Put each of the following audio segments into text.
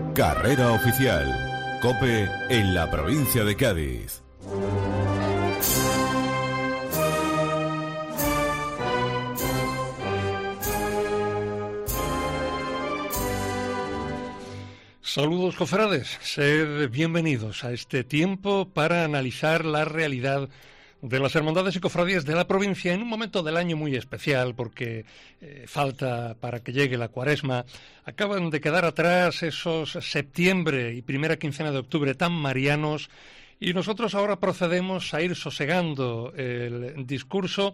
Carrera oficial. COPE en la provincia de Cádiz. Saludos, cofrades, sed bienvenidos a este tiempo para analizar la realidad de las hermandades y cofradías de la provincia en un momento del año muy especial, porque falta para que llegue la Cuaresma. Acaban de quedar atrás esos septiembre y primera quincena de octubre tan marianos, y nosotros ahora procedemos a ir sosegando el discurso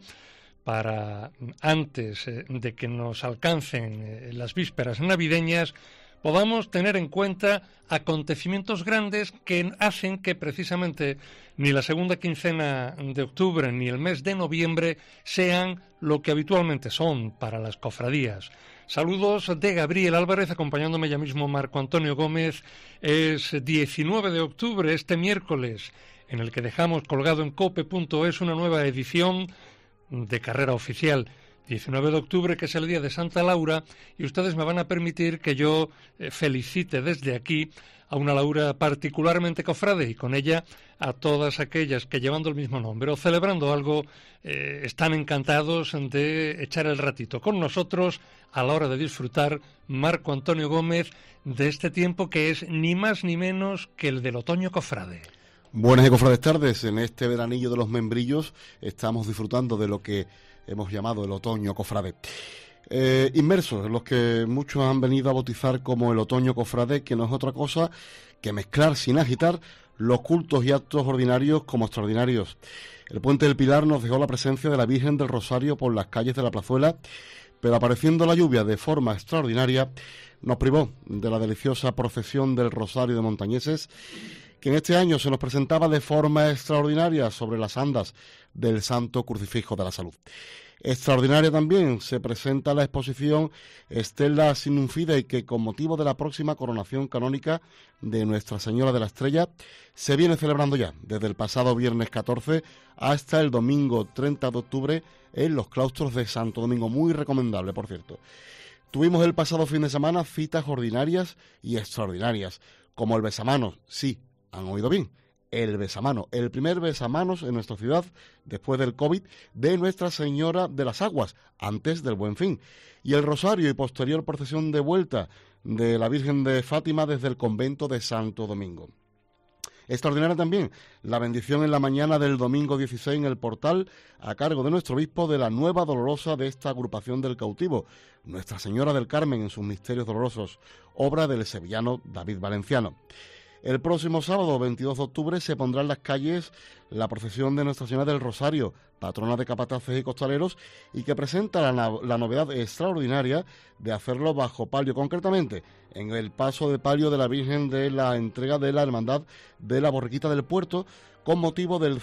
para, antes de que nos alcancen las vísperas navideñas, podamos tener en cuenta acontecimientos grandes que hacen que precisamente ni la segunda quincena de octubre ni el mes de noviembre sean lo que habitualmente son para las cofradías. Saludos de Gabriel Álvarez, acompañándome ya mismo Marco Antonio Gómez. Es 19 de octubre, este miércoles, en el que dejamos colgado en cope.es una nueva edición de Carrera Oficial. 19 de octubre, que es el día de Santa Laura, y ustedes me van a permitir que yo felicite desde aquí a una Laura particularmente cofrade, y con ella a todas aquellas que, llevando el mismo nombre o celebrando algo, están encantados de echar el ratito con nosotros a la hora de disfrutar, Marco Antonio Gómez, de este tiempo que es ni más ni menos que el del otoño cofrade. Buenas y cofrades tardes. En este veranillo de los membrillos estamos disfrutando de lo que hemos llamado el otoño cofrade. Inmersos en los que muchos han venido a bautizar como el otoño cofrade, que no es otra cosa que mezclar sin agitar los cultos y actos ordinarios como extraordinarios. El Puente del Pilar nos dejó la presencia de la Virgen del Rosario por las calles de la plazuela, pero apareciendo la lluvia de forma extraordinaria, nos privó de la deliciosa procesión del Rosario de Montañeses, que en este año se nos presentaba de forma extraordinaria sobre las andas del Santo Crucifijo de la Salud. Extraordinaria también se presenta la exposición Stella Signum Fidei, que con motivo de la próxima coronación canónica de Nuestra Señora de la Estrella se viene celebrando ya desde el pasado viernes 14 hasta el domingo 30 de octubre en los claustros de Santo Domingo. Muy recomendable, por cierto. Tuvimos el pasado fin de semana citas ordinarias y extraordinarias, como el besamanos, sí, han oído bien, el besamanos, el primer besamanos en nuestra ciudad después del COVID de Nuestra Señora de las Aguas, antes del Buen Fin, y el rosario y posterior procesión de vuelta de la Virgen de Fátima desde el convento de Santo Domingo. Extraordinaria también la bendición en la mañana del domingo 16 en el portal, a cargo de nuestro obispo, de la nueva dolorosa de esta agrupación del cautivo, Nuestra Señora del Carmen en sus misterios dolorosos, obra del sevillano David Valenciano. El próximo sábado, 22 de octubre, se pondrá en las calles la procesión de Nuestra Señora del Rosario, patrona de capataces y costaleros, y que presenta la novedad extraordinaria de hacerlo bajo palio, concretamente en el paso de palio de la Virgen de la entrega de la Hermandad de la Borriquita del Puerto, con motivo del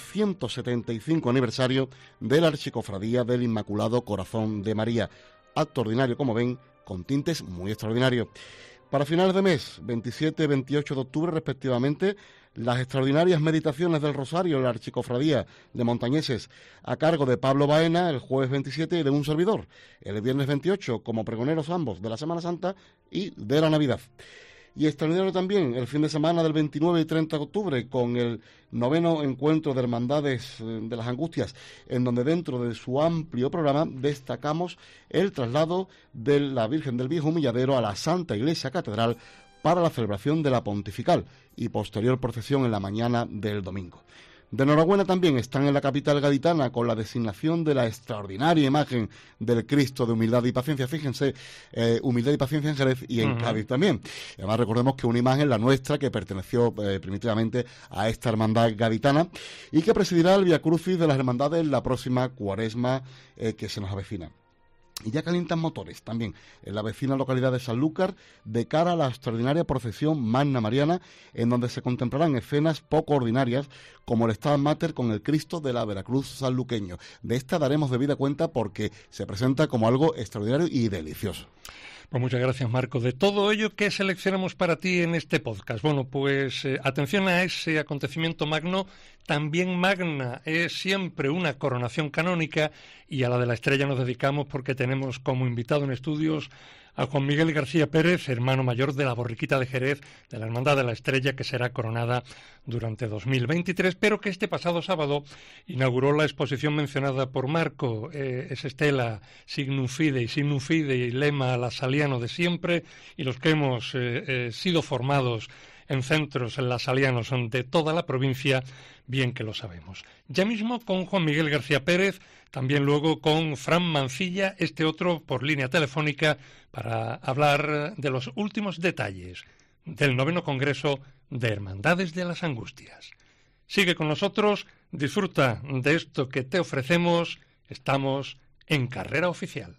175 aniversario de la Archicofradía del Inmaculado Corazón de María. Acto ordinario, como ven, con tintes muy extraordinarios. Para finales de mes, 27 y 28 de octubre respectivamente, las extraordinarias meditaciones del Rosario en la Archicofradía de Montañeses, a cargo de Pablo Baena el jueves 27 y de un servidor, el viernes 28, como pregoneros ambos de la Semana Santa y de la Navidad. Y extraordinario también el fin de semana del 29 y 30 de octubre con el 9º encuentro de Hermandades de las Angustias, en donde dentro de su amplio programa destacamos el traslado de la Virgen del Viejo Humilladero a la Santa Iglesia Catedral para la celebración de la pontifical y posterior procesión en la mañana del domingo. De enhorabuena también están en la capital gaditana con la designación de la extraordinaria imagen del Cristo de humildad y paciencia. Fíjense, humildad y paciencia en Jerez y en Cádiz también. Además, recordemos que una imagen, la nuestra, que perteneció primitivamente a esta hermandad gaditana y que presidirá el Vía Crucis de las hermandades en la próxima Cuaresma que se nos avecina. Y ya calientan motores también en la vecina localidad de Sanlúcar de cara a la extraordinaria procesión Magna Mariana, en donde se contemplarán escenas poco ordinarias como el Stabat Mater con el Cristo de la Veracruz sanluqueño. De esta daremos debida cuenta porque se presenta como algo extraordinario y delicioso. Pues muchas gracias, Marco. De todo ello, ¿qué seleccionamos para ti en este podcast? Bueno, pues atención a ese acontecimiento magno. También magna es siempre una coronación canónica, y a la de la Estrella nos dedicamos porque tenemos como invitado en estudios a Juan Miguel García Pérez, hermano mayor de la Borriquita de Jerez, de la Hermandad de la Estrella, que será coronada durante 2023, pero que este pasado sábado inauguró la exposición mencionada por Marco, es estela Signum Fidei, Signum Fidei, lema lasaliano de siempre, y los que hemos sido formados en centros lasalianos de toda la provincia, bien que lo sabemos. Ya mismo con Juan Miguel García Pérez, también luego con Fran Mancilla, este otro por línea telefónica, para hablar de los últimos detalles del 9º Congreso de Hermandades de las Angustias. Sigue con nosotros, disfruta de esto que te ofrecemos, estamos en Carrera Oficial.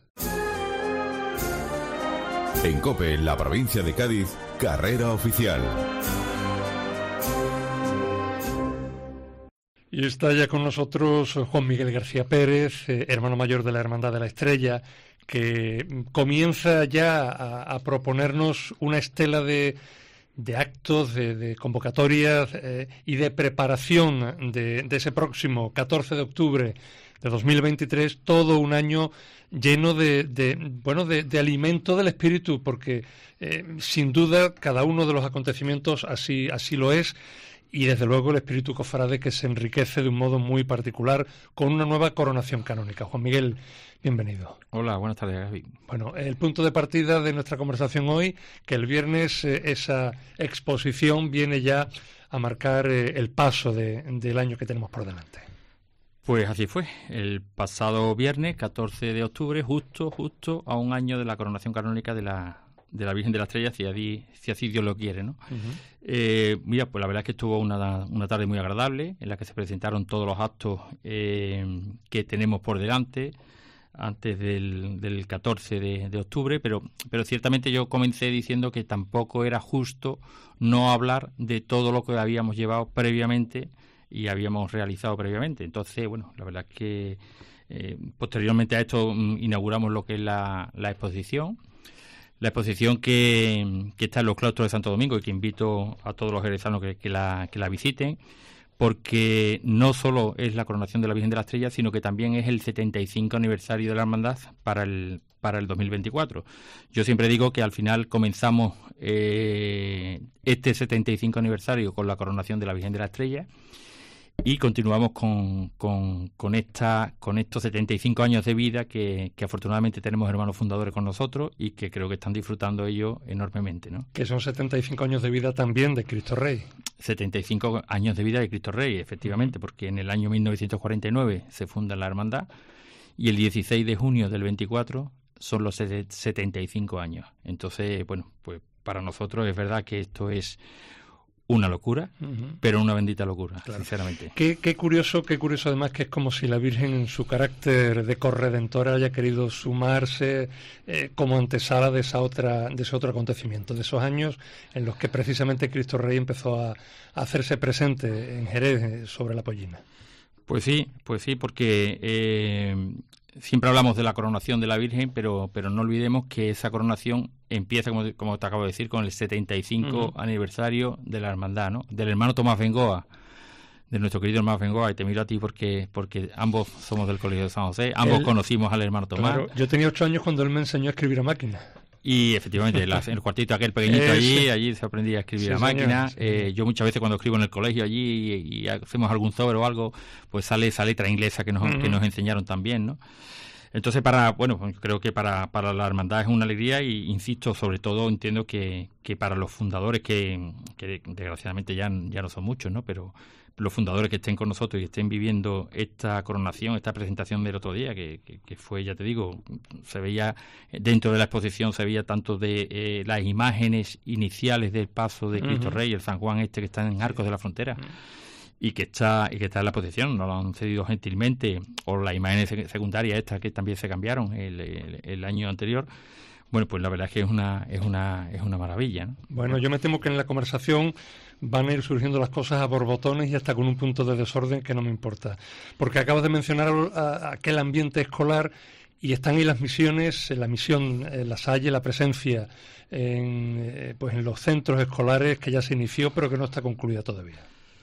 En COPE, en la provincia de Cádiz, Carrera Oficial. Y está ya con nosotros Juan Miguel García Pérez, hermano mayor de la Hermandad de la Estrella, que comienza ya a proponernos una estela de actos, de convocatorias y de preparación de ese próximo 14 de octubre de 2023, todo un año lleno de alimento del espíritu, porque sin duda cada uno de los acontecimientos así lo es, y desde luego el espíritu cofrade que se enriquece de un modo muy particular con una nueva coronación canónica. Juan Miguel, bienvenido. Hola, buenas tardes, Gaby. Bueno, el punto de partida de nuestra conversación hoy, que el viernes esa exposición viene ya a marcar el paso del año que tenemos por delante. Pues así fue, el pasado viernes, 14 de octubre, justo a un año de la coronación canónica de la Virgen de la Estrella, si así Dios lo quiere, ¿no? Uh-huh. Mira, pues la verdad es que estuvo una tarde muy agradable, en la que se presentaron todos los actos que tenemos por delante, antes del 14 de octubre, pero ciertamente yo comencé diciendo que tampoco era justo no hablar de todo lo que habíamos llevado previamente y habíamos realizado previamente. Entonces, bueno, la verdad es que posteriormente a esto inauguramos lo que es la exposición. La exposición que está en los claustros de Santo Domingo y que invito a todos los jerezanos que la visiten, porque no solo es la coronación de la Virgen de la Estrella, sino que también es el 75 aniversario de la hermandad para el 2024. Yo siempre digo que al final comenzamos este 75 aniversario con la coronación de la Virgen de la Estrella y continuamos con estos 75 años de vida que afortunadamente tenemos hermanos fundadores con nosotros y que creo que están disfrutando ellos enormemente, ¿no? Que son 75 años de vida también de Cristo Rey. 75 años de vida de Cristo Rey, efectivamente, porque en el año 1949 se funda la hermandad y el 16 de junio del 24 son los 75 años. Entonces, bueno, pues para nosotros es verdad que esto es una locura, pero una bendita locura, claro. Sinceramente. Qué curioso además que es como si la Virgen en su carácter de corredentora haya querido sumarse como antesala de ese otro acontecimiento, de esos años en los que precisamente Cristo Rey empezó a hacerse presente en Jerez sobre la Pollina. Pues sí, porque siempre hablamos de la coronación de la Virgen, pero no olvidemos que esa coronación empieza, como te acabo de decir, con el 75 aniversario de la hermandad, ¿no? Del hermano Tomás Bengoa, de nuestro querido hermano Bengoa, y te miro a ti porque ambos somos del Colegio de San José, ambos conocimos al hermano Tomás. Claro, yo tenía 8 años cuando él me enseñó a escribir a máquina. Y efectivamente, el cuartito aquel pequeñito allí se aprendía a escribir a máquina. Yo muchas veces cuando escribo en el colegio allí y hacemos algún sobre o algo, pues sale esa letra inglesa que nos enseñaron también, ¿no? Entonces, creo que para la hermandad es una alegría y, insisto, sobre todo entiendo que para los fundadores, que desgraciadamente ya no son muchos, ¿no? Pero los fundadores que estén con nosotros y estén viviendo esta coronación, esta presentación del otro día, que fue, ya te digo, se veía dentro de la exposición, se veía tanto de las imágenes iniciales del paso de Cristo Rey, el San Juan que está en Arcos de la Frontera, y que está en la exposición, nos lo han cedido gentilmente, o las imágenes secundarias estas que también se cambiaron el año anterior. Bueno, pues la verdad es que es una maravilla, ¿no? Bueno, yo me temo que en la conversación van a ir surgiendo las cosas a borbotones y hasta con un punto de desorden que no me importa. Porque acabas de mencionar aquel ambiente escolar y están ahí las misiones, la misión La Salle, la presencia en los centros escolares que ya se inició pero que no está concluida todavía.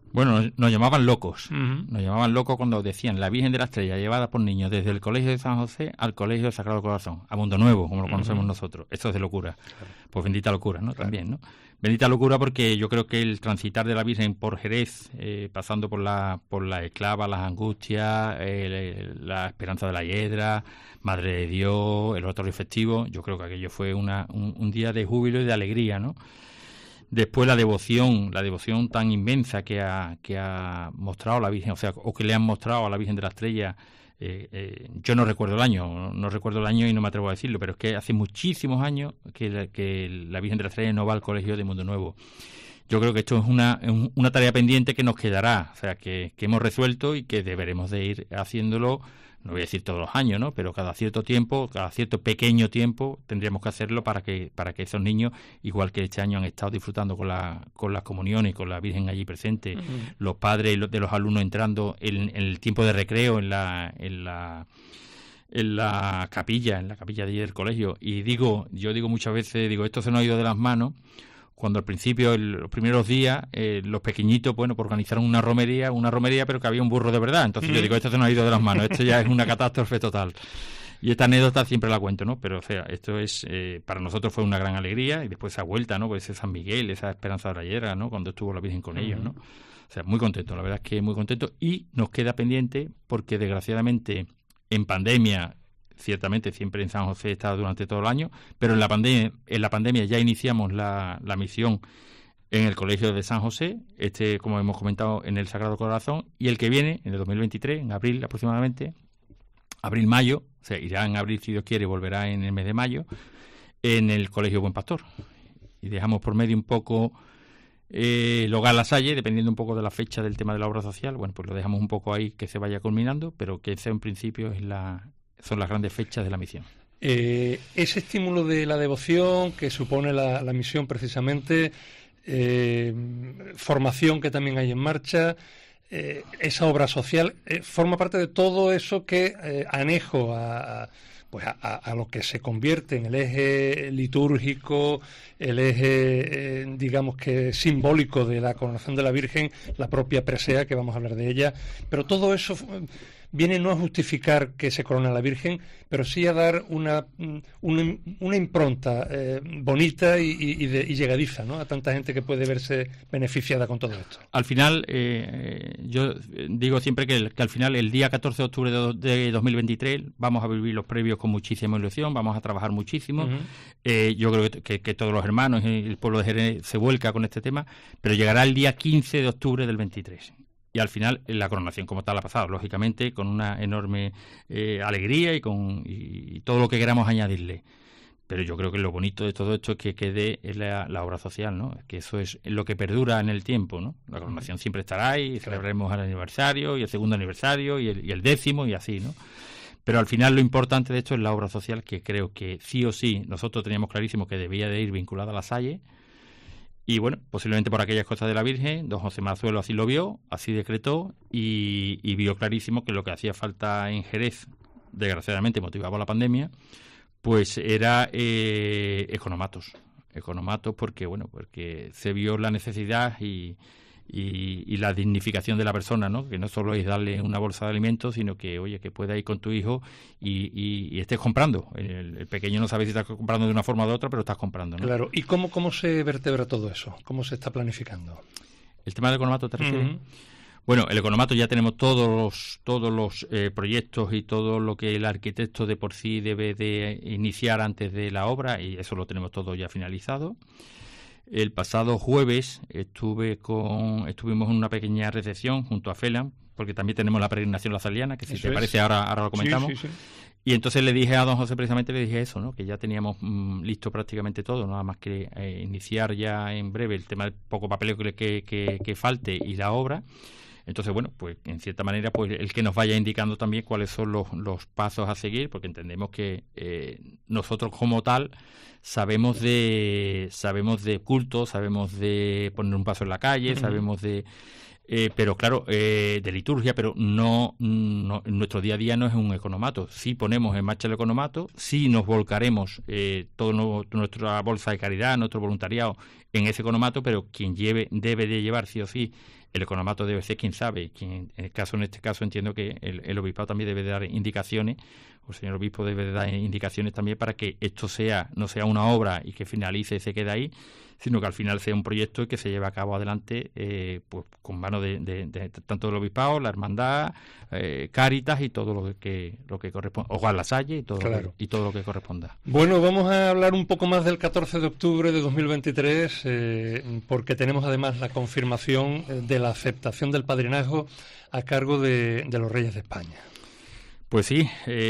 Bueno, nos llamaban locos. Uh-huh. Nos llamaban locos cuando decían la Virgen de la Estrella llevada por niños desde el Colegio de San José al Colegio del Sagrado Corazón, a Mundo Nuevo, como lo conocemos nosotros. Esto es de locura. Claro. Pues bendita locura, ¿no? Claro. También, ¿no? Bendita locura porque yo creo que el transitar de la Virgen por Jerez, pasando por la Esclava, las Angustias, la Esperanza de la Hiedra, Madre de Dios, el Oratorio Festivo, yo creo que aquello fue un día de júbilo y de alegría, ¿no? Después la devoción tan inmensa que ha mostrado la Virgen, o que le han mostrado a la Virgen de la Estrella. Yo no recuerdo el año y no me atrevo a decirlo, pero es que hace muchísimos años que la Virgen de la Estrella no va al Colegio de Mundo Nuevo. Yo creo que esto es una tarea pendiente que nos quedará, o sea, que hemos resuelto y que deberemos de ir haciéndolo. No voy a decir todos los años, ¿no? Pero cada cierto pequeño tiempo, tendríamos que hacerlo para que esos niños, igual que este año han estado disfrutando con las comuniones, con la Virgen allí presente, uh-huh. Los padres de los alumnos entrando en el tiempo de recreo en la capilla de allí del colegio. Y yo digo muchas veces, esto se nos ha ido de las manos. Cuando al principio, los primeros días, los pequeñitos, pues organizaron una romería, pero que había un burro de verdad. Entonces yo digo, esto se nos ha ido de las manos, esto ya es una catástrofe total. Y esta anécdota siempre la cuento, ¿no? Pero, o sea, esto es, para nosotros fue una gran alegría, y después esa vuelta, ¿no? Pues ese San Miguel, esa Esperanza de la Hiedra, ¿no? Cuando estuvo la Virgen con ellos, ¿no? O sea, muy contento, la verdad es que muy contento. Y nos queda pendiente, porque desgraciadamente, en pandemia, ciertamente siempre en San José está durante todo el año, pero en la pandemia ya iniciamos la misión en el Colegio de San José, como hemos comentado, en el Sagrado Corazón, y el que viene, en el 2023, en abril aproximadamente, abril-mayo, o sea, irá en abril si Dios quiere, volverá en el mes de mayo, en el Colegio Buen Pastor. Y dejamos por medio un poco el Hogar La Salle, dependiendo un poco de la fecha del tema de la obra social, bueno, pues lo dejamos un poco ahí que se vaya culminando, pero que ese en principio son las grandes fechas de la misión. Ese estímulo de la devoción que supone la misión precisamente, formación que también hay en marcha, esa obra social, forma parte de todo eso que anejo a lo que se convierte en el eje litúrgico, el eje, digamos que simbólico de la coronación de la Virgen, la propia presea, que vamos a hablar de ella, pero todo eso viene no a justificar que se corona la Virgen, pero sí a dar una impronta bonita y llegadiza, ¿no? A tanta gente que puede verse beneficiada con todo esto. Al final, yo digo siempre que al final, el día 14 de octubre de 2023, vamos a vivir los previos con muchísima ilusión, vamos a trabajar muchísimo. Uh-huh. Yo creo que todos los hermanos y el pueblo de Jerez se vuelca con este tema, pero llegará el día 15 de octubre del 23. Y al final la coronación como tal ha pasado, lógicamente, con una enorme alegría y todo lo que queramos añadirle. Pero yo creo que lo bonito de todo esto es que quede la obra social, ¿no? Que eso es lo que perdura en el tiempo, ¿no? La coronación siempre estará ahí, y celebraremos el aniversario y el segundo aniversario y el 10º y así, ¿no? Pero al final lo importante de esto es la obra social, que creo que sí o sí nosotros teníamos clarísimo que debía de ir vinculada a La Salle. Y bueno, posiblemente por aquellas cosas de la Virgen, don José Mazuelo así lo vio, así decretó y vio clarísimo que lo que hacía falta en Jerez, desgraciadamente motivado por la pandemia, pues era economatos porque se vio la necesidad y la dignificación de la persona, ¿no? Que no solo es darle una bolsa de alimentos, sino que, oye, que pueda ir con tu hijo y estés comprando. El pequeño no sabe si estás comprando de una forma o de otra, pero estás comprando, ¿no? Claro. ¿Y cómo se vertebra todo eso? ¿Cómo se está planificando? ¿El tema del economato te refieres? Uh-huh. Bueno, el economato ya tenemos todos los proyectos y todo lo que el arquitecto de por sí debe de iniciar antes de la obra, y eso lo tenemos todo ya finalizado. El pasado jueves estuvimos en una pequeña recepción junto a FELAM, porque también tenemos la peregrinación lazaliana, que si te parece ahora lo comentamos. Sí. Y entonces le dije a don José, precisamente le dije eso, ¿no? Que ya teníamos listo prácticamente todo, nada más que iniciar ya en breve el tema del poco papeleo que falte y la obra. Entonces, bueno, pues en cierta manera, pues el que nos vaya indicando también cuáles son los pasos a seguir, porque entendemos que nosotros como tal sabemos de culto, sabemos de poner un paso en la calle, uh-huh. Sabemos de pero claro, de liturgia, pero no nuestro día a día no es un economato. Sí ponemos en marcha el economato, sí nos volcaremos toda nuestra bolsa de caridad, nuestro voluntariado en ese economato, pero quien debe de llevar sí o sí el economato debe ser quien sabe. En este caso entiendo que el obispado también debe de dar indicaciones, o el señor obispo debe de dar indicaciones también para que esto no sea una obra y que finalice y se quede ahí, sino que al final sea un proyecto que se lleve a cabo adelante pues con mano de tanto del obispado, la hermandad, Cáritas y todo lo que corresponda, Hogar La Salle y todo, claro, y todo lo que corresponda. Bueno, vamos a hablar un poco más del 14 de octubre de 2023, porque tenemos además la confirmación de la aceptación del padrinazgo a cargo de los Reyes de España. Pues sí,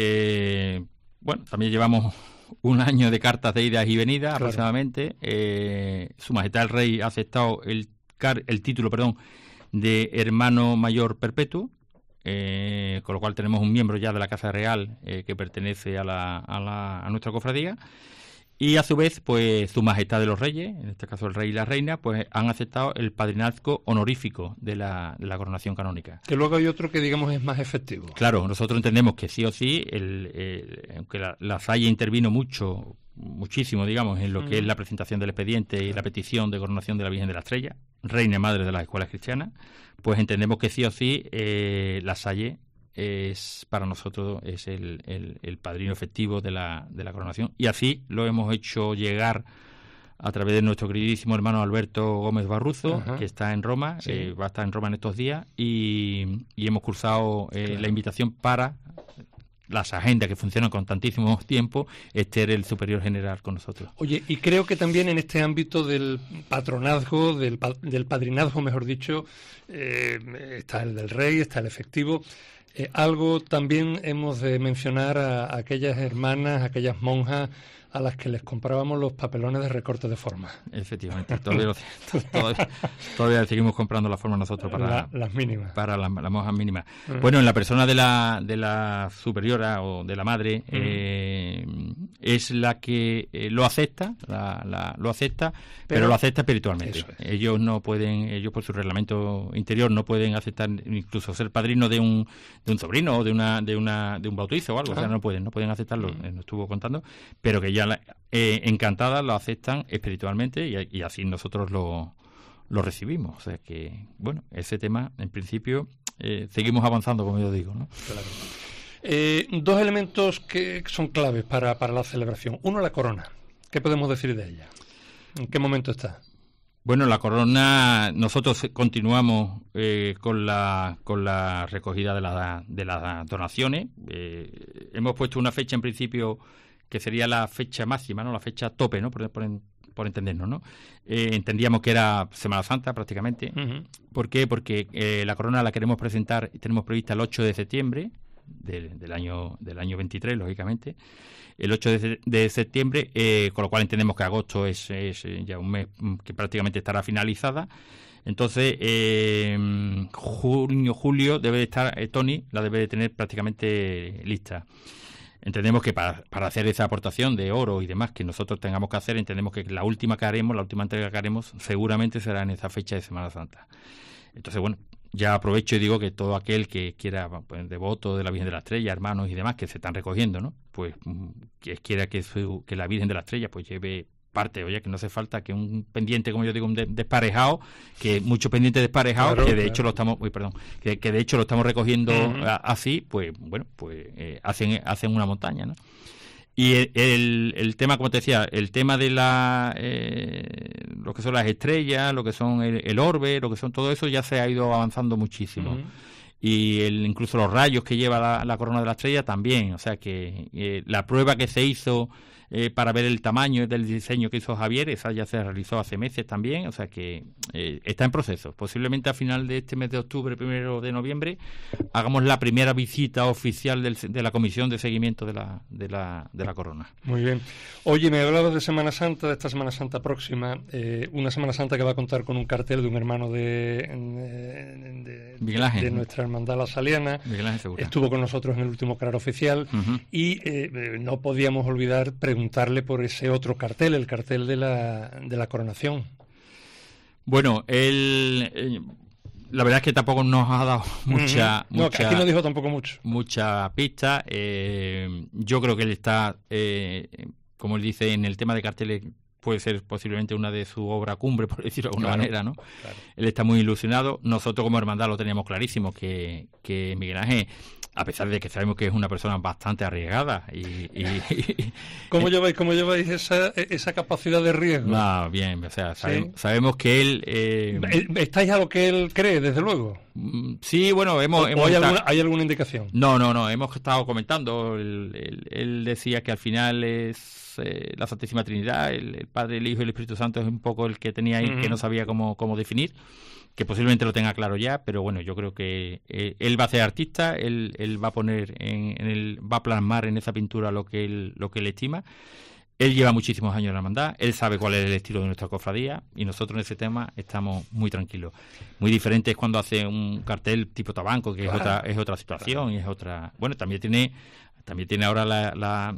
bueno, también llevamos un año de cartas de idas y venidas, claro, aproximadamente. Su Majestad el Rey ha aceptado el título, de hermano mayor perpetuo, con lo cual tenemos un miembro ya de la Casa Real que pertenece a nuestra cofradía. Y a su vez, pues Su Majestad de los Reyes, en este caso el Rey y la Reina, pues han aceptado el padrinazgo honorífico de la coronación canónica. Que luego hay otro que digamos es más efectivo. Claro, nosotros entendemos que sí o sí, aunque la Salle intervino muchísimo, digamos, en lo que es la presentación del expediente y la petición de coronación de la Virgen de la Estrella, Reina y Madre de las Escuelas Cristianas, pues entendemos que sí o sí la Salle es para nosotros es el padrino efectivo de la coronación, y así lo hemos hecho llegar a través de nuestro queridísimo hermano Alberto Gómez Barruzo, ajá, que está en Roma, sí, va a estar en Roma en estos días, y hemos cursado claro, la invitación para las agendas que funcionan con tantísimo tiempo, esté el superior general con nosotros. Oye, y creo que también en este ámbito del patronazgo, del padrinazgo, mejor dicho, está el del rey, está el efectivo. Algo también hemos de mencionar a aquellas hermanas, aquellas monjas a las que les comprábamos los papelones de recorte de forma. Efectivamente, todavía seguimos comprando la forma nosotros para las mínimas. Para las monjas mínimas. Bueno, en la persona de la superiora o de la madre, es la que lo acepta, lo acepta, pero lo acepta espiritualmente. Ellos no pueden, ellos por su reglamento interior no pueden aceptar incluso ser padrino de un sobrino o de un bautizo o algo, o sea, no pueden aceptarlo, nos estuvo contando, pero que ya encantadas lo aceptan espiritualmente y así nosotros lo recibimos. O sea que, bueno, ese tema, en principio, seguimos avanzando, como yo digo, ¿no? Claro. Dos elementos que son claves para la celebración. Uno, la corona. ¿Qué podemos decir de ella? ¿En qué momento está? Bueno, la corona, nosotros continuamos con la recogida de las donaciones. Hemos puesto una fecha, en principio, que sería la fecha máxima, ¿no? La fecha tope, ¿no? Por entendernos, ¿no? Entendíamos que era Semana Santa prácticamente. Uh-huh. ¿Por qué? Porque la corona la queremos presentar, tenemos prevista el 8 de septiembre del año 23, lógicamente. El 8 de septiembre, con lo cual entendemos que agosto es ya un mes que prácticamente estará finalizada. Entonces, junio, julio debe de estar, Tony la debe de tener prácticamente lista. Entendemos que para hacer esa aportación de oro y demás que nosotros tengamos que hacer, entendemos que la última entrega que haremos, seguramente será en esa fecha de Semana Santa. Entonces, bueno, ya aprovecho y digo que todo aquel que quiera, pues, devoto de la Virgen de la Estrella, hermanos y demás que se están recogiendo, ¿no? Pues que quiera que la Virgen de la Estrella pues lleve parte, oye, que no hace falta que un pendiente, como yo digo, un desparejado, que muchos pendientes desparejados, claro, que de hecho lo estamos, que de hecho lo estamos recogiendo así, pues bueno, pues hacen una montaña, ¿no? Y el tema, como te decía, el tema de lo que son las estrellas, lo que son el orbe, lo que son todo eso, ya se ha ido avanzando muchísimo. Y incluso los rayos que lleva la corona de la estrella también, o sea que la prueba que se hizo para ver el tamaño del diseño que hizo Javier, esa ya se realizó hace meses también, o sea que está en proceso. Posiblemente a final de este mes de octubre, 1 de noviembre, hagamos la primera visita oficial de la comisión de seguimiento de la corona. Muy bien. Oye, me hablabas de Semana Santa, de esta Semana Santa próxima, una Semana Santa que va a contar con un cartel de un hermano de Miguel Ángel, de nuestra hermandad la Saliana. Miguel Ángel Segura. Estuvo con nosotros en el último Claro Oficial, y no podíamos olvidar preguntarle por ese otro cartel, el cartel de la coronación. Bueno, La verdad es que tampoco nos ha dado mucha... No, aquí no dijo tampoco mucho. Mucha pista. Yo creo que él está, como él dice, en el tema de carteles, puede ser posiblemente una de su obra cumbre, por decirlo de alguna manera, ¿no? Claro. Él está muy ilusionado. Nosotros como hermandad lo teníamos clarísimo, que Miguel Ángel, a pesar de que sabemos que es una persona bastante arriesgada ¿Cómo lleváis esa capacidad de riesgo? No, bien, o sea, ¿Sí? sabemos que él... ¿Estáis a lo que él cree, desde luego? Sí, bueno, ¿Hay alguna indicación? No, hemos estado comentando. Él decía que al final es la Santísima Trinidad, el Padre, el Hijo y el Espíritu Santo es un poco el que tenía ahí, que no sabía cómo definir, que posiblemente lo tenga claro ya, pero bueno, yo creo que él va a ser artista, él va a poner va a plasmar en esa pintura lo que él estima. Él lleva muchísimos años en la hermandad, él sabe cuál es el estilo de nuestra cofradía y nosotros en ese tema estamos muy tranquilos. Muy diferente es cuando hace un cartel tipo Tabanco, que es otra situación, y es otra... Bueno, también tiene ahora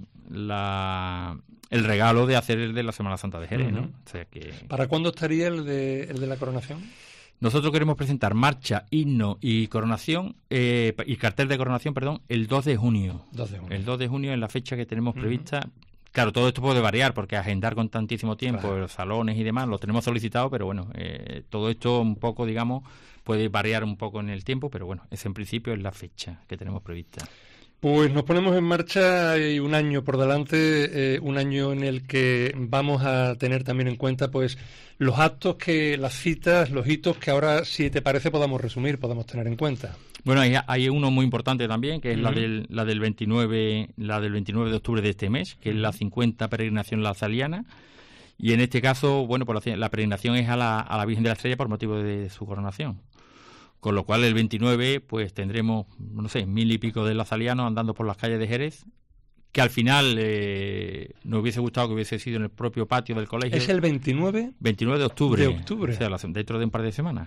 el regalo de hacer el de la Semana Santa de Jerez, ¿no? O sea que... ¿Para cuándo estaría el de la coronación? Nosotros queremos presentar marcha, himno y coronación, y cartel de coronación, perdón, el 2 de junio. El 2 de junio es la fecha que tenemos prevista. Claro, todo esto puede variar porque agendar con tantísimo tiempo los salones y demás, lo tenemos solicitado, pero bueno, todo esto un poco, digamos, puede variar un poco en el tiempo, pero bueno, ese en principio es la fecha que tenemos prevista. Pues nos ponemos en marcha y un año por delante, un año en el que vamos a tener también en cuenta pues los actos, las citas, los hitos que ahora, si te parece, podamos tener en cuenta. Bueno, hay uno muy importante también, que es la del 29 de octubre de este mes, que es la 50 peregrinación lazaliana. Y en este caso, bueno, pues la peregrinación es a la Virgen de la Estrella por motivo de su coronación. Con lo cual el 29 pues tendremos, no sé, 1000 y pico de lazalianos andando por las calles de Jerez, que al final nos hubiese gustado que hubiese sido en el propio patio del colegio. ¿Es el 29? 29 de octubre. De octubre. O sea, dentro de un par de semanas.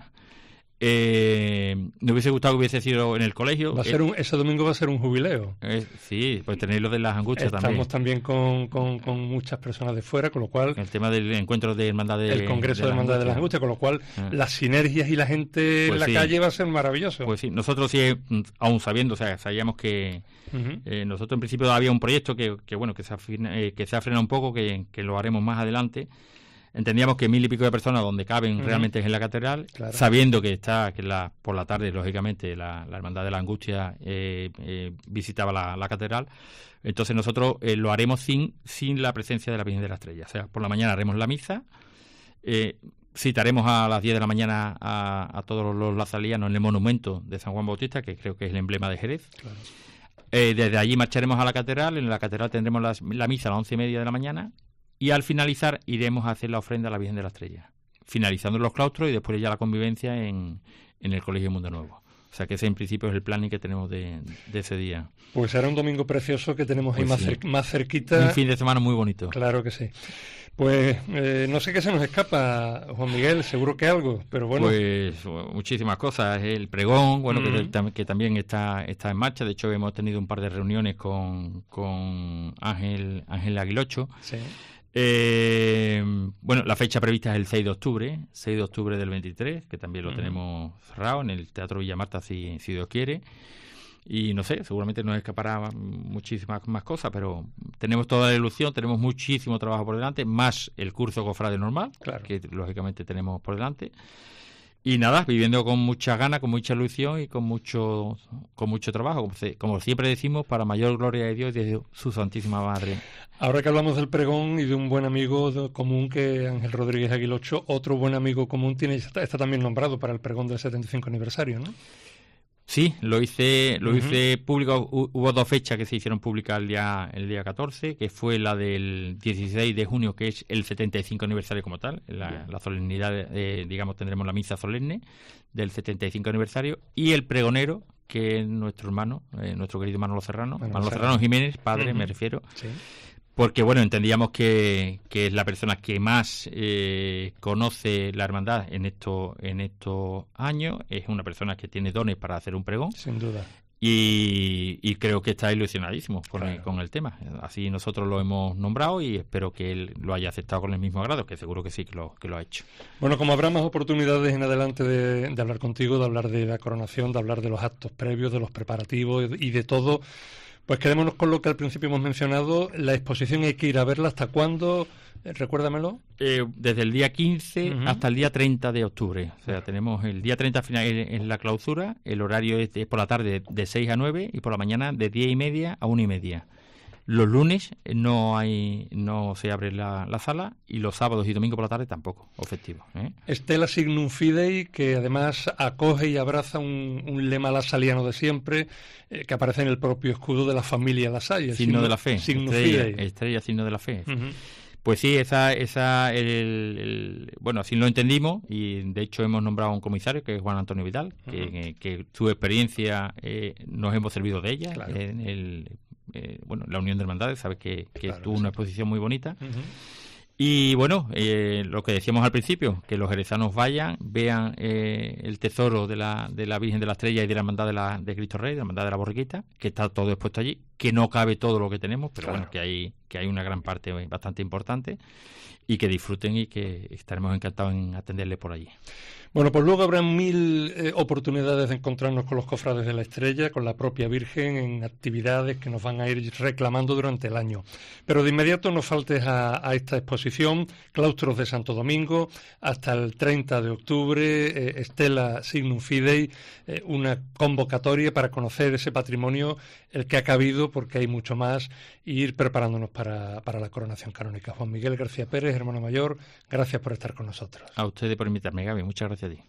Nos hubiese gustado que hubiese sido en el colegio. Ese domingo va a ser un jubileo. Sí, pues tenéis lo de las angustias también. Estamos también con muchas personas de fuera, con lo cual... El tema del encuentro de hermandad de... El Congreso de Hermandad de las Angustias, con lo cual las sinergias y la gente en la calle va a ser maravilloso. Pues sí, nosotros sí, aún sabiendo, o sea, sabíamos que nosotros en principio había un proyecto que se ha frenado un poco, que lo haremos más adelante. Entendíamos que 1000 y pico de personas donde caben realmente es en la catedral, sabiendo que por la tarde, lógicamente, la Hermandad de la Angustia visitaba la catedral. Entonces nosotros lo haremos sin la presencia de la Virgen de la Estrella. O sea, por la mañana haremos la misa, citaremos a las 10 de la mañana a todos los lazalianos en el monumento de San Juan Bautista, que creo que es el emblema de Jerez. Claro. Desde allí marcharemos a la catedral, en la catedral tendremos la misa a las 11:30 de la mañana, y al finalizar iremos a hacer la ofrenda a la Virgen de la Estrella, finalizando los claustros y después ya la convivencia en el Colegio Mundo Nuevo. O sea que ese en principio es el planning que tenemos de ese día. Pues será un domingo precioso que tenemos pues ahí más cerquita. Un fin de semana muy bonito. Claro que sí. Pues no sé qué se nos escapa, Juan Miguel, seguro que algo, pero bueno. Pues muchísimas cosas. El pregón, bueno, que también está en marcha. De hecho, hemos tenido un par de reuniones con Ángel Aguilocho. Sí. Bueno, la fecha prevista es el 6 de octubre del 23, que también lo tenemos cerrado en el Teatro Villa Marta, si Dios quiere. Y no sé, seguramente nos escapará muchísimas más cosas, pero tenemos toda la ilusión, tenemos muchísimo trabajo por delante, más el curso cofrade normal, que lógicamente tenemos por delante. Y nada, viviendo con mucha ganas, con mucha ilusión y con mucho trabajo, como siempre decimos, para mayor gloria de Dios y de su Santísima Madre. Ahora que hablamos del pregón y de un buen amigo común que Ángel Rodríguez Aguilocho, otro buen amigo común está también nombrado para el pregón del 75 aniversario, ¿no? Sí, lo hice público. Hubo 2 fechas que se hicieron públicas el día 14, que fue la del 16 de junio, que es el 75 aniversario como tal, la solemnidad, digamos, tendremos la misa solemne del 75 aniversario, y el pregonero, que es nuestro hermano, nuestro querido Manolo Serrano Jiménez, padre, me refiero. Sí. Porque, bueno, entendíamos que es la persona que más conoce la hermandad en estos años. Es una persona que tiene dones para hacer un pregón. Sin duda. Y creo que está ilusionadísimo con el tema. Así nosotros lo hemos nombrado y espero que él lo haya aceptado con el mismo agrado, que seguro que sí que lo ha hecho. Bueno, como habrá más oportunidades en adelante de hablar contigo, de hablar de la coronación, de hablar de los actos previos, de los preparativos y de todo, pues quedémonos con lo que al principio hemos mencionado. La exposición hay que ir a verla. ¿Hasta cuándo? Recuérdamelo. Desde el día 15 hasta el día 30 de octubre. O sea, tenemos el día 30 final en la clausura. El horario es por la tarde de 6 a 9 y por la mañana de 10:30 a 1:30. Los lunes no se abre la sala y los sábados y domingos por la tarde tampoco, efectivo. Stella Signum Fidei, que además acoge y abraza un lema lasaliano de siempre, que aparece en el propio escudo de la familia Lasalle. Signo de la fe. Estrella, signo de la fe. Pues sí, bueno, así lo entendimos y de hecho hemos nombrado a un comisario que es Juan Antonio Vidal, que su experiencia nos hemos servido de ella. Claro. La Unión de Hermandades, sabes que claro, tuvo una exposición muy bonita. Y bueno, lo que decíamos al principio, que los jerezanos vayan, vean el tesoro de la Virgen de la Estrella y de la Hermandad de Cristo Rey, de la Hermandad de la Borriquita, que está todo expuesto allí, que no cabe todo lo que tenemos, pero claro, bueno, que hay una gran parte bastante importante, y que disfruten y que estaremos encantados en atenderles por allí. Bueno, pues luego habrá 1000 oportunidades de encontrarnos con los cofrades de la Estrella, con la propia Virgen, en actividades que nos van a ir reclamando durante el año. Pero de inmediato no faltes a esta exposición, Claustros de Santo Domingo, hasta el 30 de octubre, Stella Signum Fidei, una convocatoria para conocer ese patrimonio, el que ha cabido, porque hay mucho más, e ir preparándonos para la coronación canónica. Juan Miguel García Pérez, hermano mayor, gracias por estar con nosotros. A ustedes por invitarme, Gaby, muchas gracias a ti.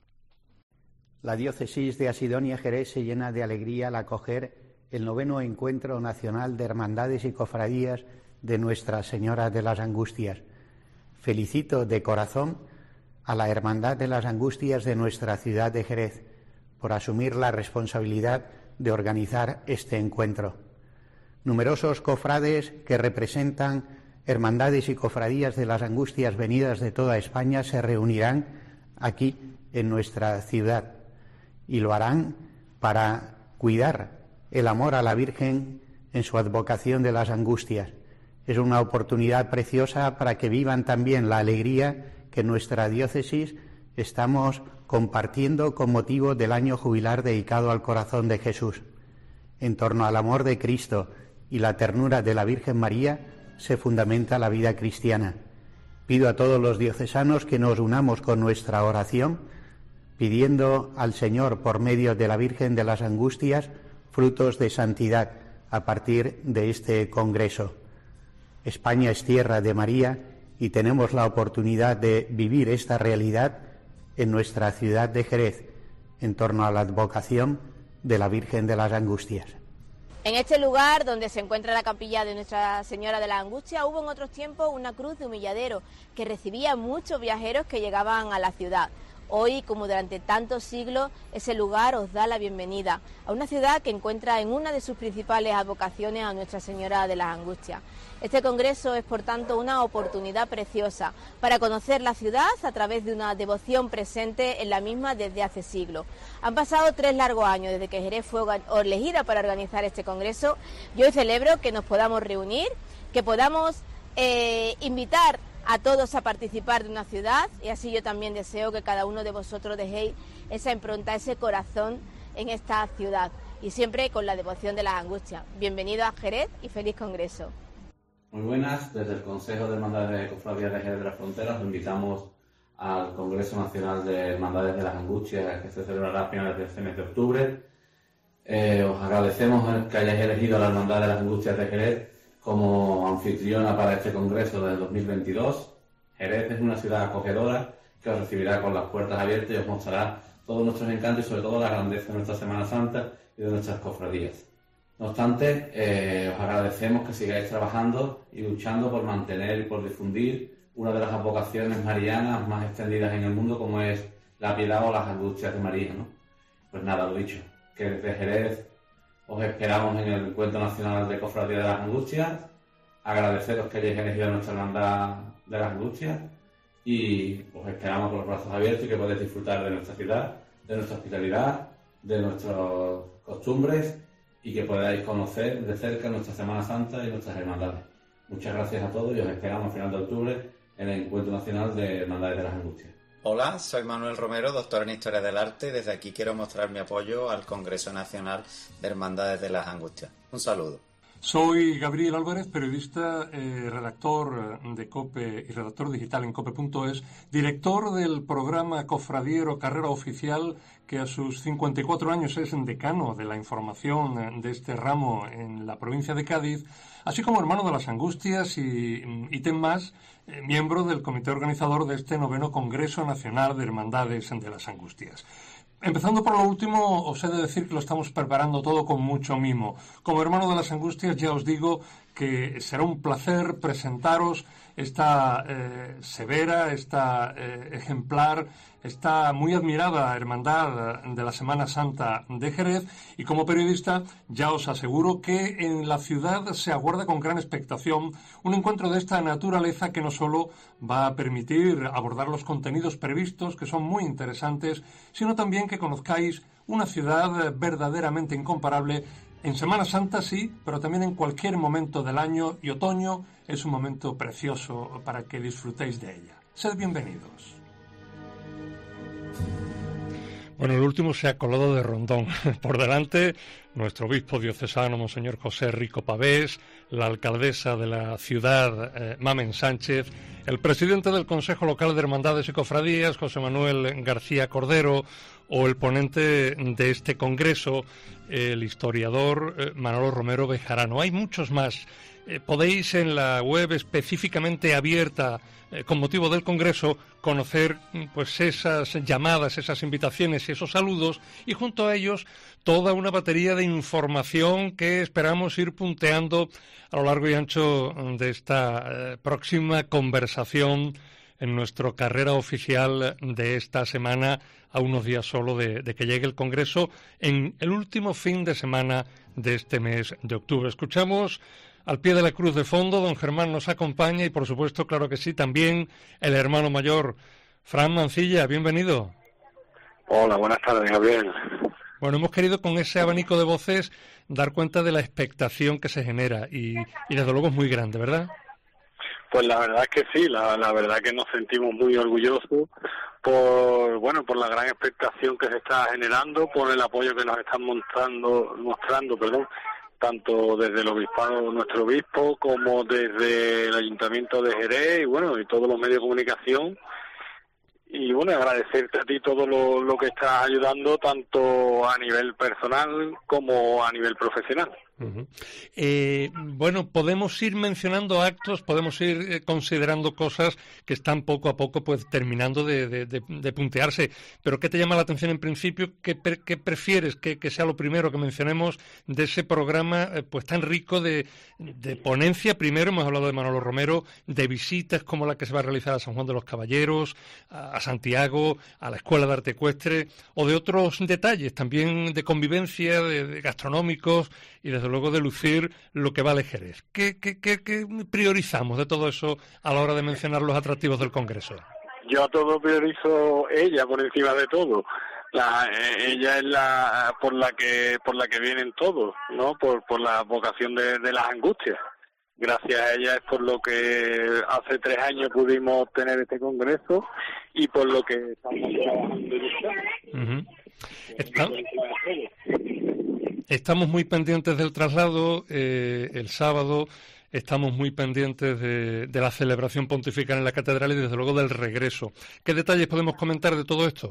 La diócesis de Asidonia Jerez se llena de alegría al acoger el 9º Encuentro Nacional de Hermandades y Cofradías de Nuestra Señora de las Angustias. Felicito de corazón a la Hermandad de las Angustias de nuestra ciudad de Jerez por asumir la responsabilidad de organizar este encuentro. Numerosos cofrades que representan hermandades y cofradías de las Angustias venidas de toda España se reunirán aquí en nuestra ciudad y lo harán para cuidar el amor a la Virgen en su advocación de las Angustias. Es una oportunidad preciosa para que vivan también la alegría que en nuestra diócesis estamos compartiendo con motivo del año jubilar dedicado al corazón de Jesús. En torno al amor de Cristo y la ternura de la Virgen María se fundamenta la vida cristiana. Pido a todos los diocesanos que nos unamos con nuestra oración, pidiendo al Señor, por medio de la Virgen de las Angustias, frutos de santidad a partir de este congreso. España es tierra de María y tenemos la oportunidad de vivir esta realidad en nuestra ciudad de Jerez, en torno a la advocación de la Virgen de las Angustias. En este lugar, donde se encuentra la capilla de Nuestra Señora de la Angustia, hubo en otros tiempos una cruz de humilladero que recibía muchos viajeros que llegaban a la ciudad. Hoy, como durante tantos siglos, ese lugar os da la bienvenida a una ciudad que encuentra en una de sus principales advocaciones a Nuestra Señora de las Angustias. Este congreso es, por tanto, una oportunidad preciosa para conocer la ciudad a través de una devoción presente en la misma desde hace siglos. Han pasado 3 largos años desde que Jerez fue elegida para organizar este congreso y hoy celebro que nos podamos reunir, que podamos invitar a todos a participar de una ciudad, y así yo también deseo que cada uno de vosotros dejéis esa impronta, ese corazón en esta ciudad, y siempre con la devoción de las Angustias. Bienvenido a Jerez y feliz congreso. Muy buenas, desde el Consejo de Hermandades de Cofradías de Jerez de las Fronteras os invitamos al Congreso Nacional de Hermandades de las Angustias, que se celebrará a finales de este mes de octubre. Os agradecemos que hayáis elegido a la Hermandad de las Angustias de Jerez como anfitriona para este congreso del 2022. Jerez es una ciudad acogedora que os recibirá con las puertas abiertas y os mostrará todos nuestros encantos y sobre todo la grandeza de nuestra Semana Santa y de nuestras cofradías. No obstante, os agradecemos que sigáis trabajando y luchando por mantener y por difundir una de las advocaciones marianas más extendidas en el mundo, como es la piedad o las angustias de María, ¿no? Pues nada, lo dicho, que desde Jerez os esperamos en el Encuentro Nacional de Cofradía de las Angustias. Agradeceros que hayáis elegido a nuestra Hermandad de las Angustias y os esperamos con los brazos abiertos y que podáis disfrutar de nuestra ciudad, de nuestra hospitalidad, de nuestras costumbres y que podáis conocer de cerca nuestra Semana Santa y nuestras hermandades. Muchas gracias a todos y os esperamos a final de octubre en el Encuentro Nacional de Hermandades de las Angustias. Hola, soy Manuel Romero, doctor en Historia del Arte, y desde aquí quiero mostrar mi apoyo al Congreso Nacional de Hermandades de las Angustias. Un saludo. Soy Gabriel Álvarez, periodista, redactor de COPE y redactor digital en cope.es, director del programa cofradiero Carrera Oficial, que a sus 54 años es decano de la información de este ramo en la provincia de Cádiz, así como hermano de las Angustias y ítem más, miembro del comité organizador de este 9º Congreso Nacional de Hermandades de las Angustias. Empezando por lo último, os he de decir que lo estamos preparando todo con mucho mimo. Como hermano de las Angustias ya os digo que será un placer presentaros esta severa, esta ejemplar, esta muy admirada Hermandad de la Semana Santa de Jerez, y como periodista ya os aseguro que en la ciudad se aguarda con gran expectación un encuentro de esta naturaleza que no solo va a permitir abordar los contenidos previstos, que son muy interesantes, sino también que conozcáis una ciudad verdaderamente incomparable. En Semana Santa sí, pero también en cualquier momento del año, y otoño es un momento precioso para que disfrutéis de ella. Sed bienvenidos. Bueno, el último se ha colado de rondón. Por delante, nuestro obispo diocesano, Monseñor José Rico Pavés, la alcaldesa de la ciudad, Mamen Sánchez, el presidente del Consejo Local de Hermandades y Cofradías, José Manuel García Cordero, o el ponente de este congreso, el historiador Manolo Romero Bejarano. Hay muchos más. Podéis en la web específicamente abierta con motivo del Congreso conocer pues esas llamadas, esas invitaciones y esos saludos, y junto a ellos toda una batería de información que esperamos ir punteando a lo largo y ancho de esta próxima conversación en nuestra carrera oficial de esta semana, a unos días solo de que llegue el Congreso, en el último fin de semana de este mes de octubre. Escuchamos al pie de la cruz de fondo, don Germán nos acompaña y, por supuesto, claro que sí, también el hermano mayor, Fran Mancilla, bienvenido. Hola, buenas tardes, Gabriel. Bueno, hemos querido con ese abanico de voces dar cuenta de la expectación que se genera y desde luego es muy grande, ¿verdad? Pues la verdad es que sí, la verdad es que nos sentimos muy orgullosos por la gran expectación que se está generando, por el apoyo que nos están mostrando, tanto desde el obispado, nuestro obispo, como desde el Ayuntamiento de Jerez y todos los medios de comunicación. Y agradecerte a ti todo lo que estás ayudando, tanto a nivel personal como a nivel profesional. Uh-huh. Podemos ir mencionando actos, podemos ir considerando cosas que están poco a poco pues terminando de puntearse, pero ¿qué te llama la atención en principio? ¿Qué prefieres que sea lo primero que mencionemos de ese programa pues tan rico de ponencia? Primero hemos hablado de Manolo Romero, de visitas como la que se va a realizar a San Juan de los Caballeros, a Santiago, a la Escuela de Arte Ecuestre, o de otros detalles también de convivencia, de gastronómicos y desde luego de lucir lo que vale Jerez. ¿Qué priorizamos de todo eso a la hora de mencionar los atractivos del Congreso? Yo a todo priorizo ella por encima de todo. Ella es la por la que vienen todos, ¿no? Por la vocación de las Angustias. Gracias a ella es por lo que hace 3 años pudimos tener este congreso y por lo que estamos trabajando en Estamos muy pendientes del traslado el sábado, estamos muy pendientes de la celebración pontifical en la catedral y desde luego del regreso. ¿Qué detalles podemos comentar de todo esto?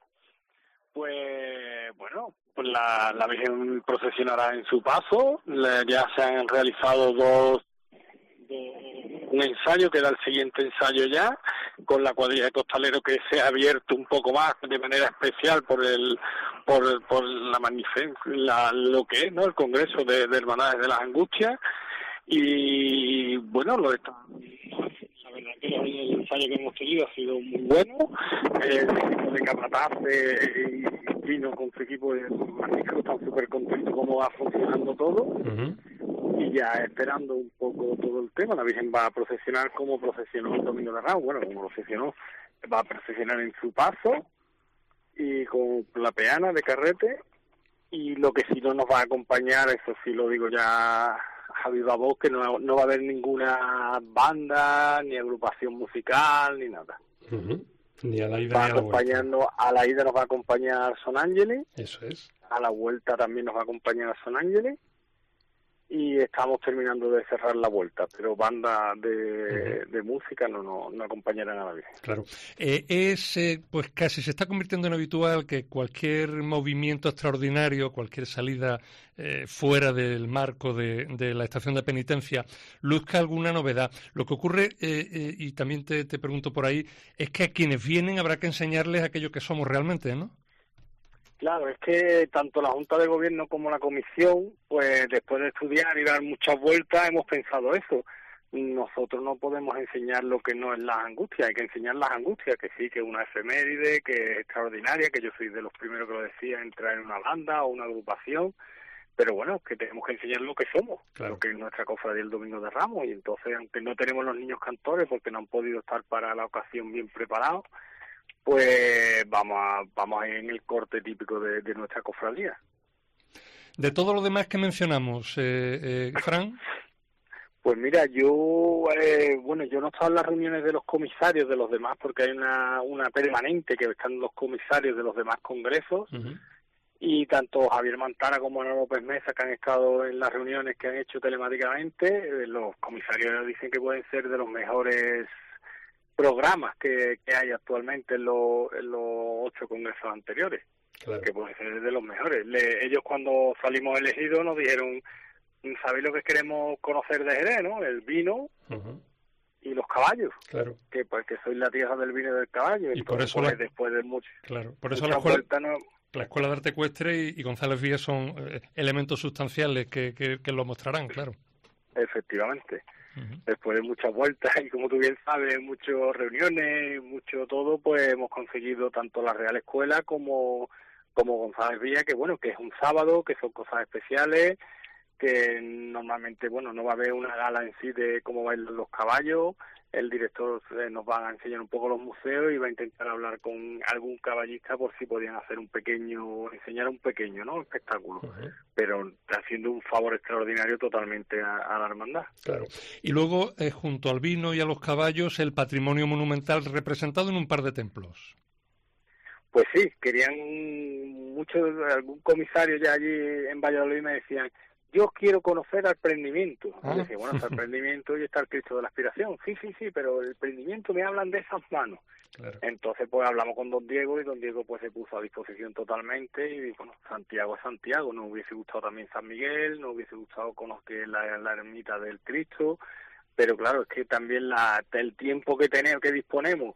Pues la Virgen procesionará en su paso. Ya se han realizado un ensayo, queda el siguiente ensayo ya, con la cuadrilla de costaleros que se ha abierto un poco más de manera especial por la magnificencia, lo que es, ¿no?, el Congreso de Hermandades de las Angustias. Y la verdad que el ensayo que hemos tenido ha sido muy bueno. El equipo de Capataz y Pino con su equipo de magnífico, están súper contentos cómo va funcionando todo. Uh-huh. Y ya esperando un poco todo el tema. La Virgen va a procesionar como procesionó el Domingo de Ramos. Como procesionó, va a procesionar en su paso y con la peana de carrete y lo que sí no nos va a acompañar, eso sí lo digo ya a viva voz, que no va a haber ninguna banda, ni agrupación musical, ni nada. Ni a la ida Va ni a la vuelta. acompañando, a la ida nos va a acompañar Son Ángeles, Eso es. a la vuelta también nos va a acompañar Son Ángeles, y estamos terminando de cerrar la vuelta, pero banda de música no acompañarán a la Virgen. Claro. Pues casi se está convirtiendo en habitual que cualquier movimiento extraordinario, cualquier salida fuera del marco de la estación de penitencia, luzca alguna novedad. Lo que ocurre, y también te pregunto por ahí, es que a quienes vienen habrá que enseñarles aquello que somos realmente, ¿no? Claro, es que tanto la Junta de Gobierno como la Comisión, pues después de estudiar y dar muchas vueltas, hemos pensado eso. Nosotros no podemos enseñar lo que no es las angustias, hay que enseñar las angustias, que sí, que es una efeméride, que es extraordinaria, que yo soy de los primeros que lo decía, entrar en una banda o una agrupación, pero bueno, que tenemos que enseñar lo que somos, lo que es nuestra cofradía el Domingo de Ramos, y entonces, aunque no tenemos los niños cantores porque no han podido estar para la ocasión bien preparados, pues vamos en el corte típico de nuestra cofradía. De todo lo demás que mencionamos, Fran. Pues mira, yo no he estado en las reuniones de los comisarios de los demás porque hay una permanente que están los comisarios de los demás congresos, y tanto Javier Mantara como Ana López Mesa, que han estado en las reuniones que han hecho telemáticamente, los comisarios dicen que pueden ser de los mejores programas que hay actualmente en los 8 congresos anteriores, que pueden ser de los mejores. Ellos cuando salimos elegidos nos dijeron, ¿sabéis lo que queremos conocer de Jerez, no? El vino y los caballos, que soy la tierra del vino y del caballo. Y entonces, por eso pues, después de mucho, por eso la escuela de arte ecuestre y González Vías son elementos sustanciales que lo mostrarán, claro. Efectivamente. Después de muchas vueltas y, como tú bien sabes, muchas reuniones, mucho todo, pues hemos conseguido tanto la Real Escuela como González Villa, que bueno, que es un sábado, que son cosas especiales, que normalmente, bueno, no va a haber una gala en sí de cómo bailan los caballos. El director nos va a enseñar un poco los museos y va a intentar hablar con algún caballista por si podían hacer enseñar un pequeño, ¿no?, espectáculo, pero haciendo un favor extraordinario totalmente a la hermandad. Claro. Y luego, junto al vino y a los caballos, el patrimonio monumental representado en un par de templos. Pues sí, querían algún comisario ya allí en Valladolid me decían, yo quiero conocer al prendimiento. Y decía, bueno, está el prendimiento y está el Cristo de la Aspiración. Sí, pero el prendimiento me hablan de esas manos. Claro. Entonces, pues hablamos con don Diego y don Diego pues se puso a disposición totalmente y bueno, Santiago es Santiago. Nos hubiese gustado también San Miguel, nos hubiese gustado conocer la ermita del Cristo, pero claro, es que también el tiempo que disponemos,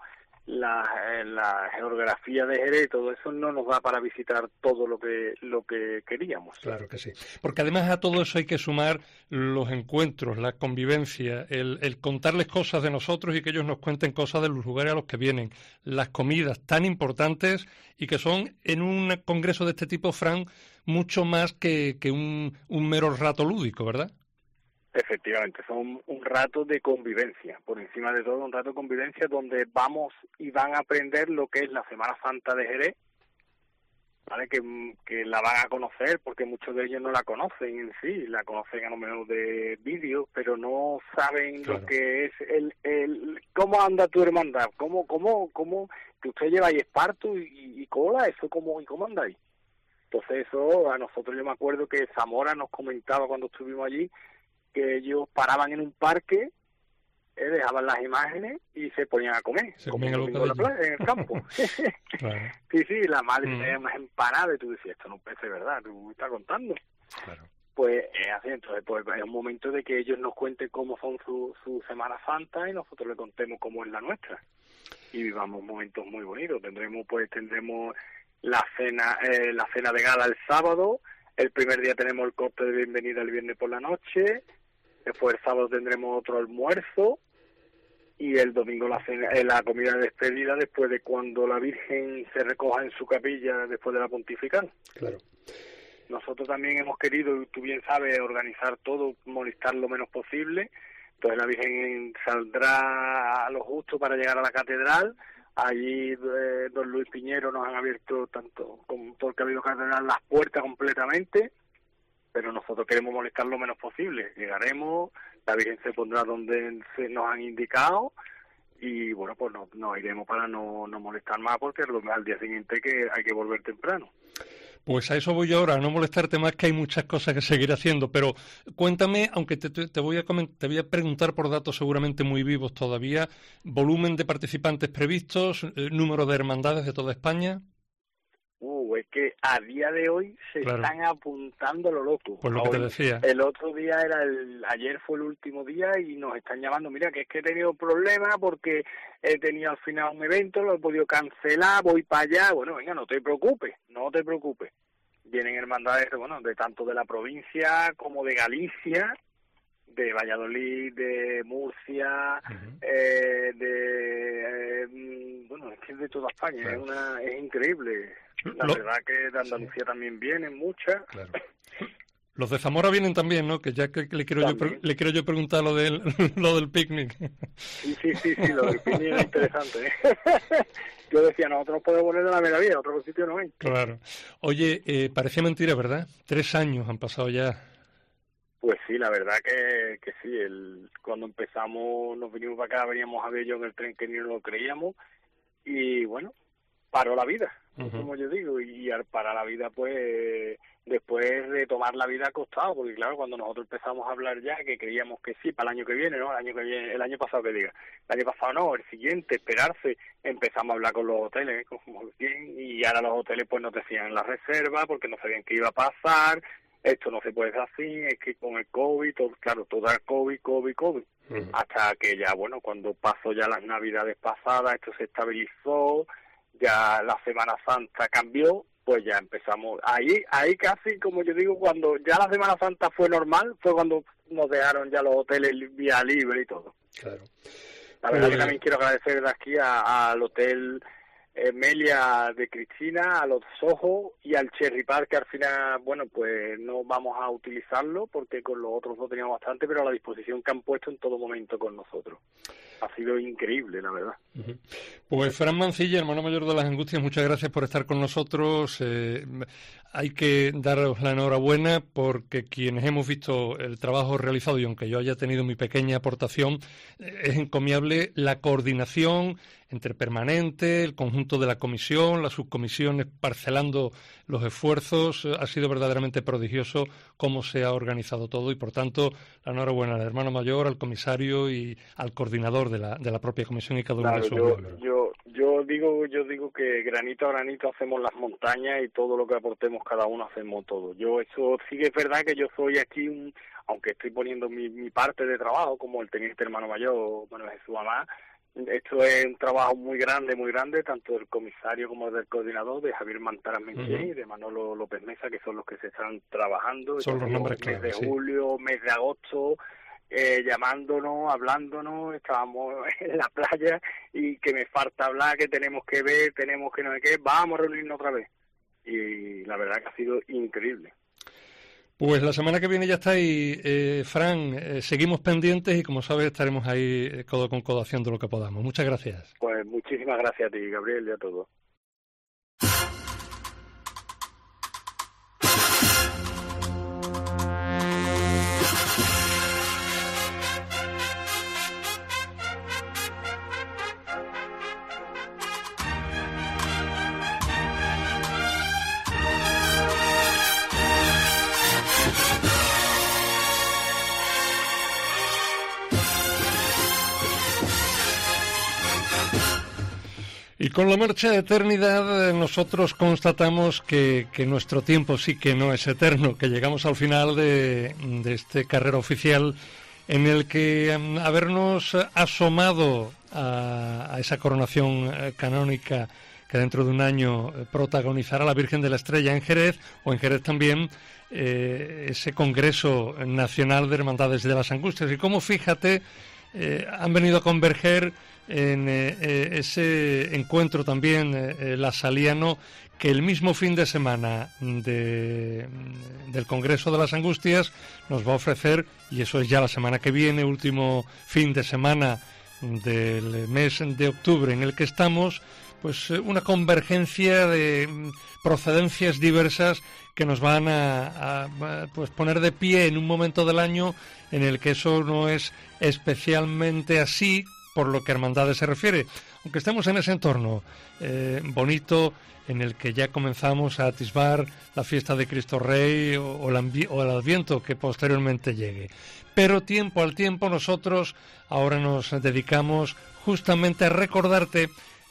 la geografía de Jerez, todo eso no nos da para visitar todo lo que queríamos. Claro que sí. Porque además a todo eso hay que sumar los encuentros, la convivencia, el contarles cosas de nosotros y que ellos nos cuenten cosas de los lugares a los que vienen, las comidas tan importantes y que son en un congreso de este tipo, Fran, mucho más que un mero rato lúdico, ¿verdad? Efectivamente, son un rato de convivencia, por encima de todo un rato de convivencia donde vamos y van a aprender lo que es la Semana Santa de Jerez, ¿vale? Que la van a conocer porque muchos de ellos no la conocen en sí, la conocen a lo mejor de vídeos, pero no saben lo que es el cómo anda tu hermandad, cómo que usted lleva ahí esparto y cola, eso cómo andáis. Entonces eso a nosotros, yo me acuerdo que Zamora nos comentaba cuando estuvimos allí que ellos paraban en un parque, dejaban las imágenes y se ponían a comer. Se comían en el campo. Claro. Sí, la madre tenía más empanada y tú decías, esto no puede ser verdad, tú me estás contando. Claro. Pues así, entonces pues es un momento de que ellos nos cuenten cómo son su Semana Santa y nosotros le contemos cómo es la nuestra. Y vivamos momentos muy bonitos. Tendremos la cena de gala el sábado, el primer día tenemos el corte de bienvenida el viernes por la noche. Después el sábado tendremos otro almuerzo y el domingo la comida de despedida después de cuando la Virgen se recoja en su capilla después de la pontifical. Claro. Nosotros también hemos querido, tú bien sabes, organizar todo, molestar lo menos posible. Entonces la Virgen saldrá a lo justo para llegar a la catedral, Allí don Luis Piñero nos han abierto tanto como todo el Cabildo Cardenal las puertas completamente, pero nosotros queremos molestar lo menos posible. Llegaremos, la Virgen se pondrá donde se nos han indicado y bueno, pues nos iremos para no molestar más, porque al día siguiente que hay que volver temprano. Pues a eso voy yo ahora, a no molestarte más, que hay muchas cosas que seguir haciendo, pero cuéntame, aunque te voy a preguntar por datos seguramente muy vivos todavía, volumen de participantes previstos, número de hermandades de toda España. Es que a día de hoy se están apuntando lo loco. Pues lo que te decía. El otro día ayer fue el último día y nos están llamando, mira, que es que he tenido problemas porque he tenido al final un evento, lo he podido cancelar, voy para allá. Bueno, venga, no te preocupes. Vienen hermandades, bueno, de tanto de la provincia como de Galicia, de Valladolid, de Murcia, bueno, es que es de toda España, claro. Es increíble. La verdad que de Andalucía también vienen muchas. Claro. Los de Zamora vienen también, ¿no? Que ya que le quiero yo preguntar lo del picnic. Sí, lo del picnic es interesante, ¿eh? Yo decía, nosotros podemos poner de la mera vida, otro sitio no hay. Claro. Oye, parecía mentira, ¿verdad? 3 años han pasado ya. Pues sí, la verdad que sí. Cuando empezamos, nos vinimos para acá, veníamos a ver yo en el tren que ni nos lo creíamos. Y bueno, paró la vida, como yo digo. Y al parar la vida, pues después de tomar la vida ha costado. Porque claro, cuando nosotros empezamos a hablar ya, que creíamos que sí, para el año que viene, ¿no? El año pasado que diga. El año pasado no, el siguiente, esperarse. Empezamos a hablar con los hoteles, como bien. Y ahora los hoteles pues nos decían la reserva porque no sabían qué iba a pasar. Esto no se puede hacer así, es que con el COVID, todo el COVID. Hasta que ya, bueno, cuando pasó ya las Navidades pasadas, esto se estabilizó, ya la Semana Santa cambió, pues ya empezamos. Ahí casi, como yo digo, cuando ya la Semana Santa fue normal, fue cuando nos dejaron ya los hoteles vía libre y todo. Claro. La verdad que también quiero agradecer de aquí al Hotel Melia de Cristina, a los Soho y al Cherry Park, que al final, bueno, pues no vamos a utilizarlo porque con los otros no teníamos bastante, pero a la disposición que han puesto en todo momento con nosotros. Ha sido increíble, la verdad. Pues Fran Mancilla, hermano mayor de las Angustias, muchas gracias por estar con nosotros. Hay que daros la enhorabuena porque quienes hemos visto el trabajo realizado, y aunque yo haya tenido mi pequeña aportación, es encomiable la coordinación entre permanente, el conjunto de la comisión, las subcomisiones parcelando los esfuerzos. Ha sido verdaderamente prodigioso cómo se ha organizado todo y, por tanto, la enhorabuena al hermano mayor, al comisario y al coordinador de la propia comisión y cada uno de sus miembros. Yo digo que granito a granito hacemos las montañas y todo lo que aportemos cada uno hacemos todo. Eso sí que es verdad que yo soy aquí, aunque estoy poniendo mi parte de trabajo como el teniente hermano mayor, bueno, es su mamá. Esto es un trabajo muy grande, tanto del comisario como del coordinador, de Javier Mantaras Menché y de Manolo López Mesa, que son los que se están trabajando. Son los nombres clave, mes de julio, mes de agosto, llamándonos, hablándonos, estábamos en la playa y que me falta hablar, que tenemos que ver, tenemos que no sé qué, vamos a reunirnos otra vez. Y la verdad que ha sido increíble. Pues la semana que viene ya está ahí, Fran, seguimos pendientes y como sabes estaremos ahí codo con codo haciendo lo que podamos. Muchas gracias. Pues muchísimas gracias a ti, Gabriel, y a todos. Y con la marcha de eternidad nosotros constatamos que nuestro tiempo sí que no es eterno, que llegamos al final de este carrera oficial en el que habernos asomado a esa coronación canónica que dentro de un año protagonizará la Virgen de la Estrella en Jerez, o en Jerez también, ese Congreso Nacional de Hermandades de las Angustias. Y cómo, fíjate, han venido a converger en ese encuentro también lasaliano, que el mismo fin de semana del Congreso de las Angustias nos va a ofrecer, y eso es ya la semana que viene, último fin de semana del mes de octubre en el que estamos, pues una convergencia de procedencias diversas que nos van a pues poner de pie en un momento del año en el que eso no es especialmente así por lo que a hermandades se refiere, aunque estemos en ese entorno bonito en el que ya comenzamos a atisbar la fiesta de Cristo Rey o el Adviento que posteriormente llegue. Pero tiempo al tiempo nosotros ahora nos dedicamos justamente a recordarte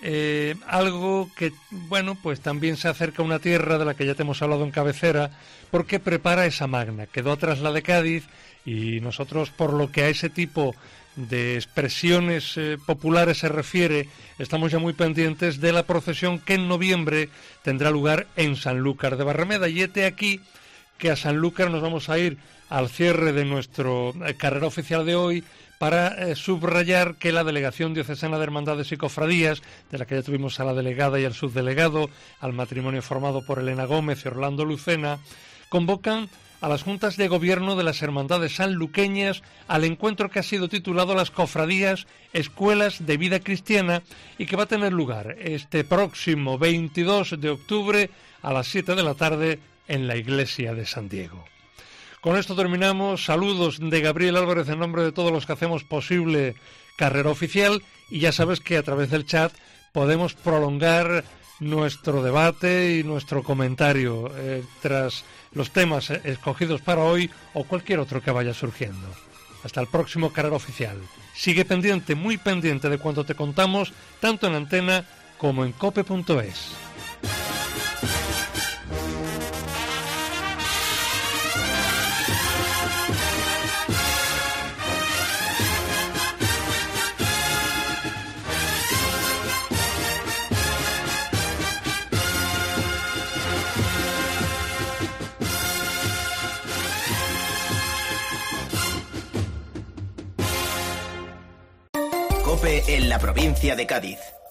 algo que, bueno, pues también se acerca a una tierra de la que ya te hemos hablado en cabecera, porque prepara esa magna. Quedó atrás la de Cádiz y nosotros, por lo que a ese tipo de expresiones populares se refiere, estamos ya muy pendientes de la procesión que en noviembre tendrá lugar en Sanlúcar de Barrameda. Y hete aquí que a Sanlúcar nos vamos a ir al cierre de nuestro carrera oficial de hoy para subrayar que la Delegación Diocesana de Hermandades y Cofradías, de la que ya tuvimos a la delegada y al subdelegado, al matrimonio formado por Elena Gómez y Orlando Lucena, convocan a las juntas de gobierno de las hermandades sanluqueñas al encuentro que ha sido titulado Las Cofradías, Escuelas de Vida Cristiana, y que va a tener lugar este próximo 22 de octubre a las 7 de la tarde en la iglesia de San Diego. Con esto terminamos. Saludos de Gabriel Álvarez en nombre de todos los que hacemos posible Carrera Oficial, y ya sabes que a través del chat podemos prolongar nuestro debate y nuestro comentario tras los temas escogidos para hoy o cualquier otro que vaya surgiendo. Hasta el próximo Carrera Oficial. Sigue pendiente, muy pendiente de cuanto te contamos, tanto en antena como en cope.es. COPE en la provincia de Cádiz.